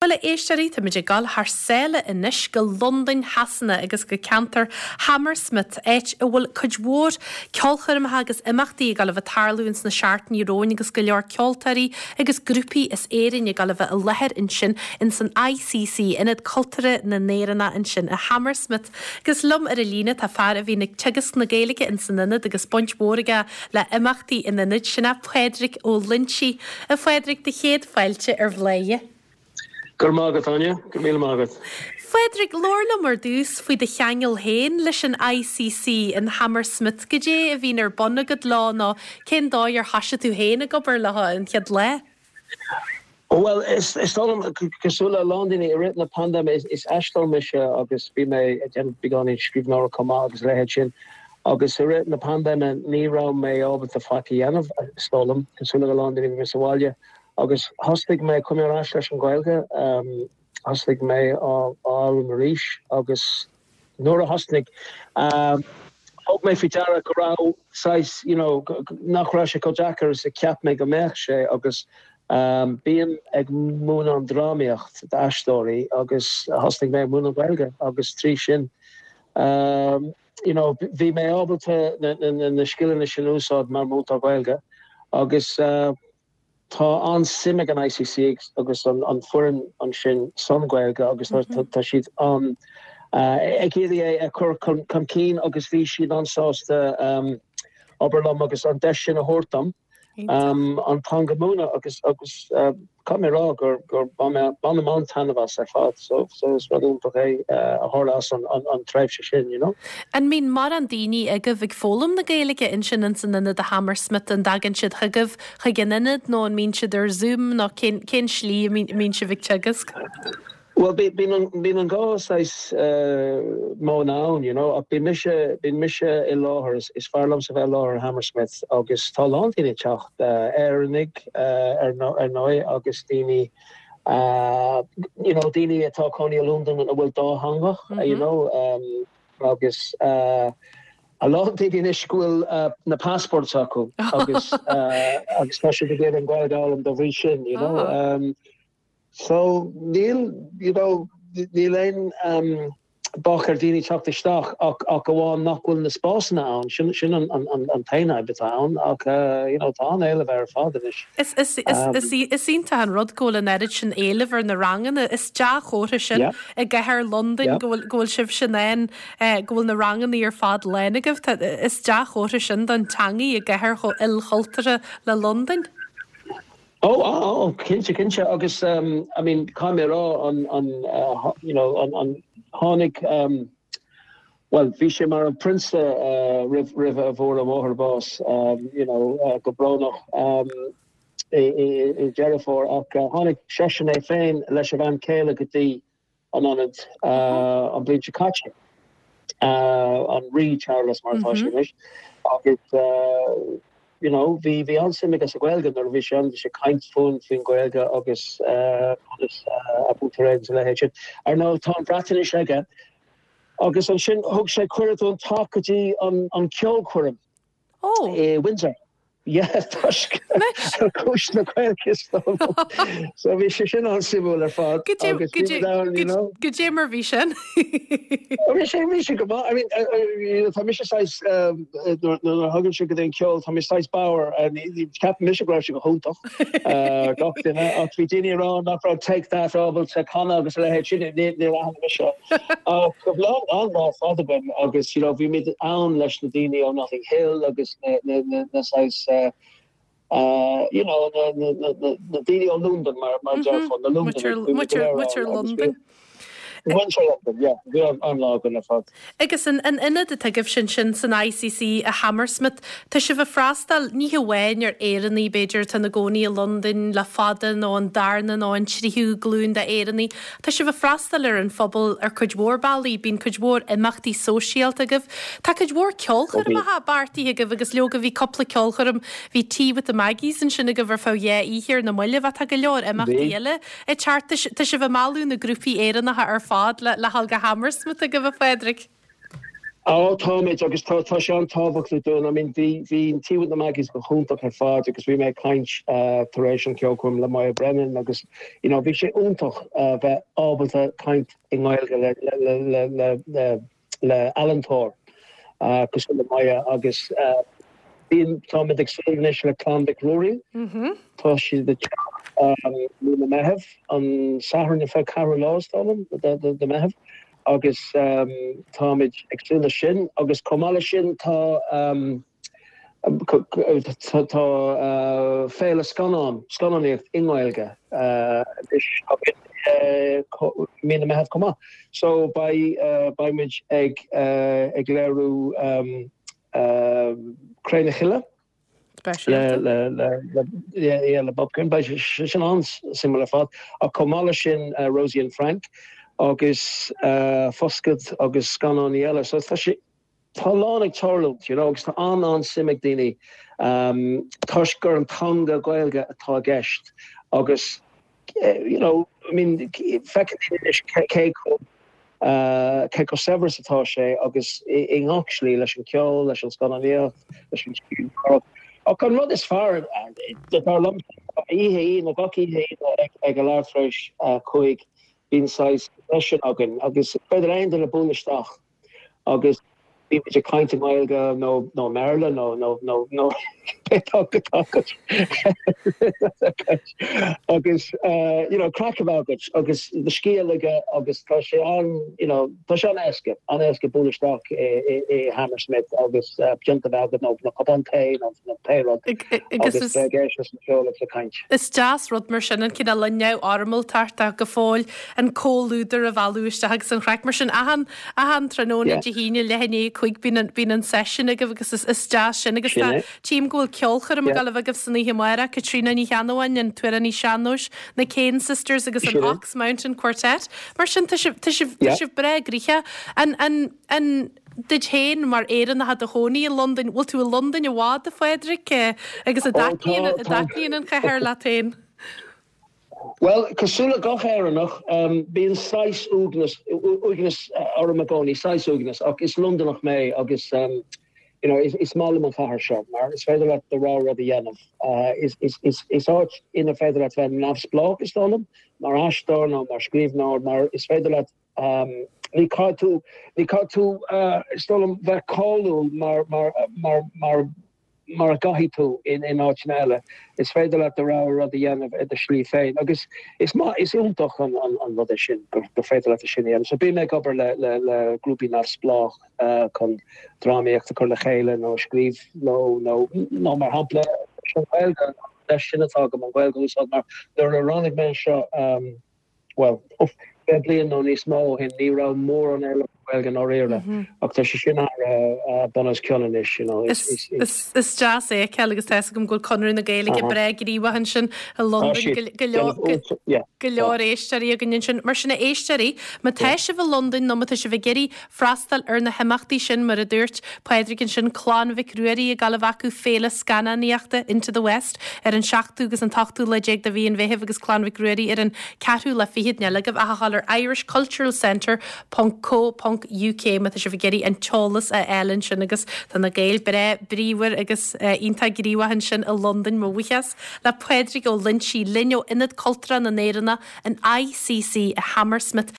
Well éisteí tá muidir gal th céile inis go London hasanna agus go cantar Hammersmith éit a bhfuil chudmhór ceolchuirm agus imachtaí gal bh tarlúins na seaartn í róin agus go leor ceoltarí agus grúpií is éirin gal bh a lethir in sin in san ICC inad cultúre na néireanna in sin a Hammersmith gus lum ar a lína tá fear a bhí nig tugus na Gaeilge in san inad agus pointmóriga le imachtaí in inad sinna Frederick ó Lynchie a Frederick de chéad feilte ar bhléie. Gur mágad, Anya. Gur míle mágad. Frederick, lorla mar dús faoi de cheangel héin leis an ICC in Hammersmith go dé a bhín ar bonnagad lá ná cén dá ar hasise tú héna gobar letha an chead le? Well, is talm cosúla London I written na pandemic is astal me agus bí mé began in skrif ná komá agus lehead sin agus written na pandemic ní ra mé ábal a fakianamh stolum cosúla London in Miswalia. Agus hostig mé cum leis an Gaeilge, hostig mé á Maríis agus nuair a hostig og mé fitara go rá sais, nach ra se Kojaka is a ceap mé go meach sé agus bíam ag mún an drámaíocht astóí agus hostig mé mún an Gaeilge agus trí sin. Bhí mé ábalte na skillin sin úsáid mar mút a Gaeilge agus tá an simime an ICC agus an furin an sin san Gaeilge agus tá siad an ag é a chur chun cín agus bhí siad ansáasta Oberlam agus an de sin a hórtam an tangamúna agus camerará gur banna tanhas ar fad so is radúntaach é a thorlas an treibh se sin, An mín mar an daoine a go bhíh fólam na Gaeilge in sin san inad a Hammersmith an dagan siad chugah chuginad nó an mín siad ar Zoom ná cén slí mín si bhíh tegus. Well, been an gáis má ná, ach bín mise I láthir is fearlam sa bheith láthir Hammersmith agus tá láintíine teacht airnig ar nói agus daoine daoine atá coní a London a bhfuil dá hangach, agus a láintíine iscuil na passport acu agus tá si begin an Gaeilge do bhí sin, So Neil, Neil ein Bacher dini chak de stach ach gewoon nachhul na spásna an sin an teina betaan ach tá an eile ver fader is. Is sínta an rodgóil an erid sin éilever na rangan is deach chóir sin a gethir London ggóil sibh sin ein ggóil na rangan ar fad lenigah is deach chóir sin don tangi a gethir cho ilcholtere le London. Kinse agus I mean kamera on hánig well vi sé mar an prince rive a vor a moher boss go bronoch I Jerifor ach hánig session é féin leis van Céile gotí an Bleach Kachi an Rí Charles Martha agus vi ansim agus a Gaeilge nor vi se kaint fún fin Gaeilge agus a bútarréid le héit. Ar ná tá bratainine aige agus an sin thug sé cuireún takatí an ceol chuirim Windsor. Tusk kus na Gaeilge so vi se sin an simú ar fad Gudémar ví sin sé go tá mis hagann si go den ceol tá mis Bauer cap mis gra go hoach dochtainine ach vi déine ran nach ra take that rabal te kann agus le sin an mis go lá an fadben agus vi mé an leis na daine an Notting Hill agus na the daily on London, from the London. Agus an inad a tuigh sin san ICC a Hammersmith tá si bh freastal ní bhhain ar éannaí beidir tan na gcónaí a London le fada nó an darna nó an tríú glún de éannaí Tá si bh freastal ar an phobal ar chuidmhór bailí bín chuidmhór imachtaí sóisialta agah Tá chuidmhór ceolchar a bartaí agah agus leoga bhí coppla ceolcharm hí tí with a maggies an sinna go bhar fá íhir na muile bheit go leor imachtaí eile I charta tá si bh máú na grúpií éanna ar fad le Helga Hammersmith a go bh Frederick. Táid agus tá sé an táhachtú dún, I mean hí tíú na meis go chuúntaach ar fád agus bhí mé caiint taréis an ceolcuim le mai brennen agus bhí sé úntaach bheith ábalta caiint i ngáilge le Allantóir gus le mai agus bhíon táid agsúneis le Clondic Rory tá si de na mehef an saharn fe Carolástalm de mehef. Agus táid extréle sin agus komala sin tá féle scannaíocht ingáilge mé mehef komma. So bei mid ag léirú Créine Chile le Bobcurn bei sin ans similar fad a komala sin Rosie and Frank. Agus foscad agus scannaí eile, so tá sé tálánig tarlút, agus tá an simig daoine tuis gur an tanga gailge atá gceist, agus cé go severas atá sé, agus in actually leis an ceol, leis an scannaíocht, leis an scrín. Ach an rud is fearr lump ihe na gach ihe ag a láthreis chuig bín sais agin agus beidir ein le búnaisteach agus bí a kaint mailga no Maryland no agus crack about agus de skeelige agus tá sé an eske búnaisteach e Hammersmith agus jump about no Cabantain no Taylor agus kaint. Is jazz rud mar sin an cin a lenne armmal tarta go fáil an cóúidir a bhúiste agus an chreic mar sin a han tróna de híine lehanné chuig bí an session agus is jazz sin agus tím ghil ceolchar am gal agah san í mara Katrina ní cheanhain an tuair ní seanúis na Kane Sisters agus an Ox Mountain Quartet mar sin si bre grícha an did héin mar éan na had a hóní in London bhil tú London a bhád a Frederick agus a dacíon an chair latéin. Well, cosúla gach éireannach bíon 6 úgnas ar magóní 6 úgnas ach is Londonach mé agus is mála an fahar seo, mar is féidir le de rá a dhéanamh. Is áit ina féidir le bheith nafsblách is dánam, mar astar nó mar scríbná, mar is féidir le ní cá tú stolam bheith cáú mar gahi tú in áitnéile. Is féidir le de rá a dhéanamh a slí féin. Agus is úntaach an rud sin gur féidir le sin dhéanamh. So bí mé gobar le grúpi nafsblách chun drámaíocht a chur le chéile nó scríb nó mar hapla hhilga leis sin atá go an ghilgús mar there a rannig men seo blian nó níos mó hin ní ra mór an eile gan áréire ach tá sé sin bonus cean is jazz é ce agus te gom ghil conir na Gaeilge breguríhahan sin a London go leor éisteí a gin sin mar sinna éisteí má teise bh London nó se bh geirí freistal ar na heachtaí sin mar a dúirt Padraigin sin Clonmhic Ruairí a galhacu féle scannaíochta into the West ar an 7ú agus an 8ú le déag de bhíon bheitheh agus Clonmhic Ruairí ar an 4ú le fihiad neilagah a hallar Irish Cultural Centre.co.uk me se geirí an cholas a Ellen sin agus tan na Gael bríwer agus ínta gríhahan sin a London mo wichas le Padraig ó Lynchí lineo inad cultra na néranna an ICC a Hammersmith